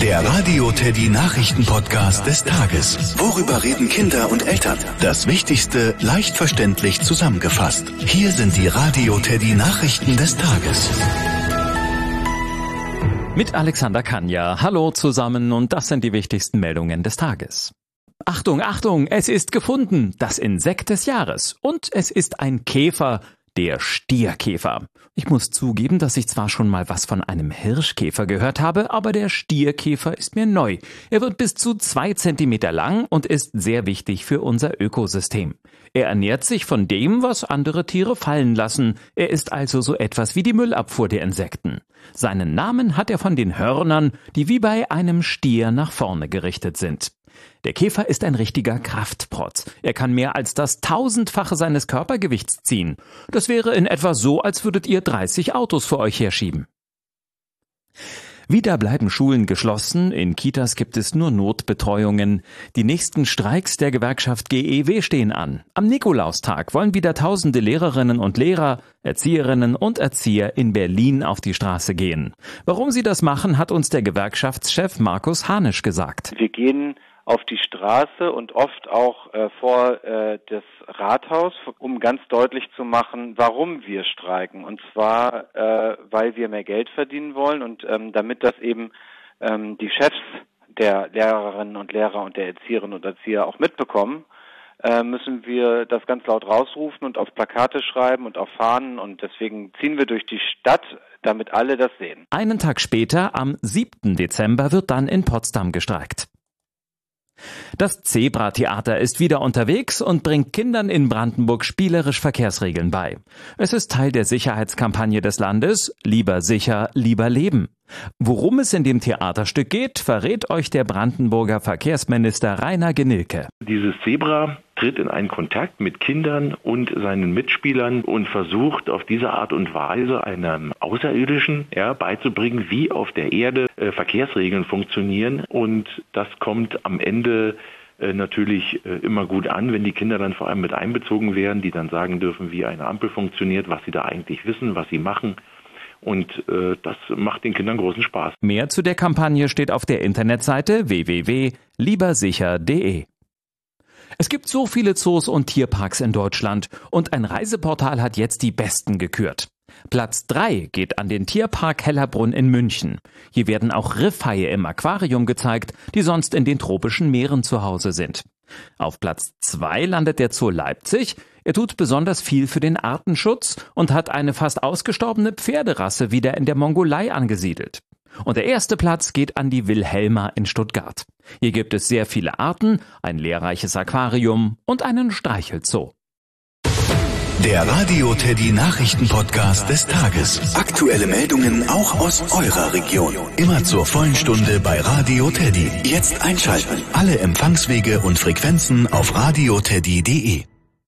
Der Radio Teddy Nachrichten-Podcast des Tages. Worüber reden Kinder und Eltern? Das Wichtigste leicht verständlich zusammengefasst. Hier sind die Radio Teddy Nachrichten des Tages. Mit Alexander Kanja. Hallo zusammen und das sind die wichtigsten Meldungen des Tages. Achtung, Achtung, es ist gefunden, das Insekt des Jahres. Und es ist ein Käfer, der Stierkäfer. Ich muss zugeben, dass ich zwar schon mal was von einem Hirschkäfer gehört habe, aber der Stierkäfer ist mir neu. Er wird bis zu 2 Zentimeter lang und ist sehr wichtig für unser Ökosystem. Er ernährt sich von dem, was andere Tiere fallen lassen. Er ist also so etwas wie die Müllabfuhr der Insekten. Seinen Namen hat er von den Hörnern, die wie bei einem Stier nach vorne gerichtet sind. Der Käfer ist ein richtiger Kraftprotz. Er kann mehr als das 1000-fache seines Körpergewichts ziehen. Das wäre in etwa so, als würdet ihr 30 Autos vor euch herschieben. Wieder bleiben Schulen geschlossen, in Kitas gibt es nur Notbetreuungen. Die nächsten Streiks der Gewerkschaft GEW stehen an. Am Nikolaustag wollen wieder tausende Lehrerinnen und Lehrer, Erzieherinnen und Erzieher in Berlin auf die Straße gehen. Warum sie das machen, hat uns der Gewerkschaftschef Markus Hanisch gesagt. Wir gehen auf die Straße und oft auch vor das Rathaus, um ganz deutlich zu machen, warum wir streiken. Und zwar, weil wir mehr Geld verdienen wollen und damit das eben die Chefs der Lehrerinnen und Lehrer und der Erzieherinnen und Erzieher auch mitbekommen, müssen wir das ganz laut rausrufen und auf Plakate schreiben und auf Fahnen. Und deswegen ziehen wir durch die Stadt, damit alle das sehen. Einen Tag später, am 7. Dezember, wird dann in Potsdam gestreikt. Das Zebra-Theater ist wieder unterwegs und bringt Kindern in Brandenburg spielerisch Verkehrsregeln bei. Es ist Teil der Sicherheitskampagne des Landes Lieber sicher, lieber leben. Worum es in dem Theaterstück geht, verrät euch der Brandenburger Verkehrsminister Rainer Genilke. Dieses Zebra tritt in einen Kontakt mit Kindern und seinen Mitspielern und versucht auf diese Art und Weise einem Außerirdischen beizubringen, wie auf der Erde Verkehrsregeln funktionieren. Und das kommt am Ende natürlich immer gut an, wenn die Kinder dann vor allem mit einbezogen werden, die dann sagen dürfen, wie eine Ampel funktioniert, was sie da eigentlich wissen, was sie machen. Und das macht den Kindern großen Spaß. Mehr zu der Kampagne steht auf der Internetseite www.liebersicher.de. Es gibt so viele Zoos und Tierparks in Deutschland und ein Reiseportal hat jetzt die besten gekürt. Platz 3 geht an den Tierpark Hellerbrunn in München. Hier werden auch Riffhaie im Aquarium gezeigt, die sonst in den tropischen Meeren zu Hause sind. Auf Platz 2 landet der Zoo Leipzig. Er tut besonders viel für den Artenschutz und hat eine fast ausgestorbene Pferderasse wieder in der Mongolei angesiedelt. Und der erste Platz geht an die Wilhelma in Stuttgart. Hier gibt es sehr viele Arten, ein lehrreiches Aquarium und einen Streichelzoo. Der Radio Teddy Nachrichten-Podcast des Tages. Aktuelle Meldungen auch aus eurer Region. Immer zur vollen Stunde bei Radio Teddy. Jetzt einschalten. Alle Empfangswege und Frequenzen auf radioteddy.de.